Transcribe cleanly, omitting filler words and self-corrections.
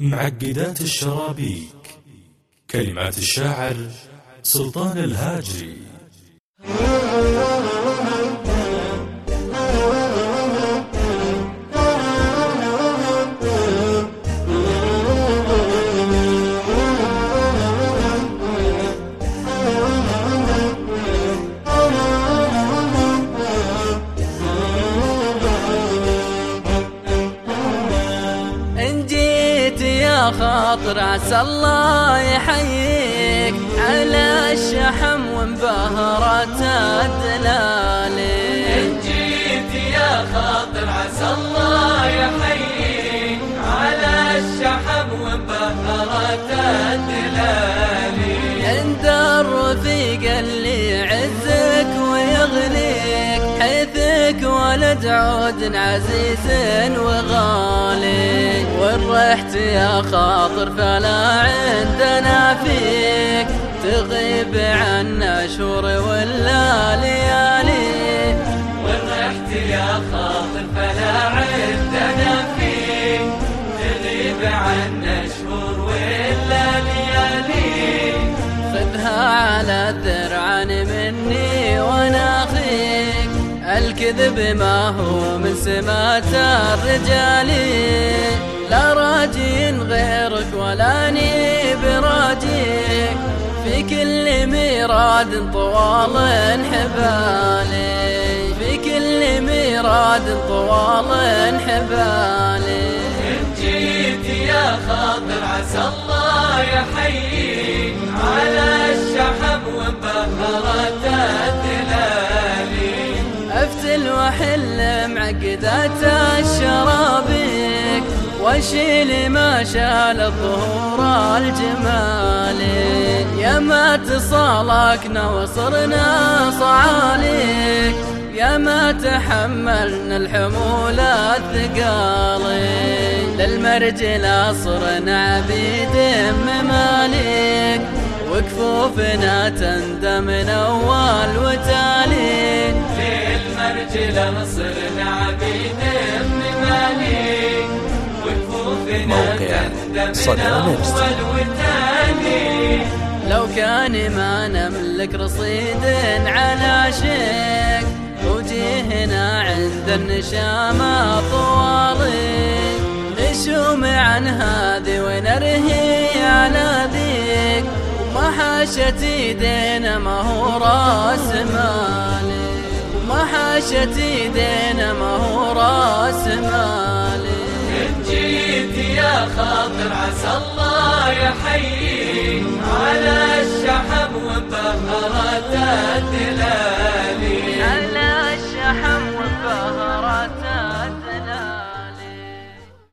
معقدات الشرابيك. كلمات الشاعر سلطان الهاجري. خاطر عسى الله يحييك على الشحم وانبهرت الدلالي. إن جيت يا خاطر عسى الله يحييك على الشحم وانبهرت الدلالي. عند الرفيق اللي يعزك ويغنيك حيثك ولد عود عزيز وغالي. وإن رحت يا خاطر فلا عندنا فيك تغيب عنا شهور ولا ليالي. وإن رحت يا خاطر فلا عندنا فيك تغيب عنا شهور ولا ليالي. خذها على الذرعان مني وانا اخيك الكذب ما هو من سمات الرجال. لا راجي غيرك ولا اني براجيك في كل ميراد طوال حبالي. في كل ميراد طوال حبالي. إن جيت يا خاطر عسى الله يحييك على الشحم وانبهرت الدلالي. افتل واحل معقدات الشرابيك واشيل ما شال الظهور الجمالي. يا ما تصالكنا وصرنا صعاليك يا ما تحملنا الحمول الثقالي. للمرجل صرنا عبيد مماليك وكفوفنا تندم من اول وتالي. للمرجل صرنا عبيد مماليك وكفوفنا تندم من اول وتالي. لو كان ما نملك رصيد على شيك وجيهنا عند النشامة طوالي. نشوم عن هذه ونرهي على ذيك وما حاشت ايدينا ما هو راس مالي. وما حاشت ايدينا ما هو راس مالي. إن جيت يا خاطر عسى الله يحييك على الشحم وانبهرت الدلالي.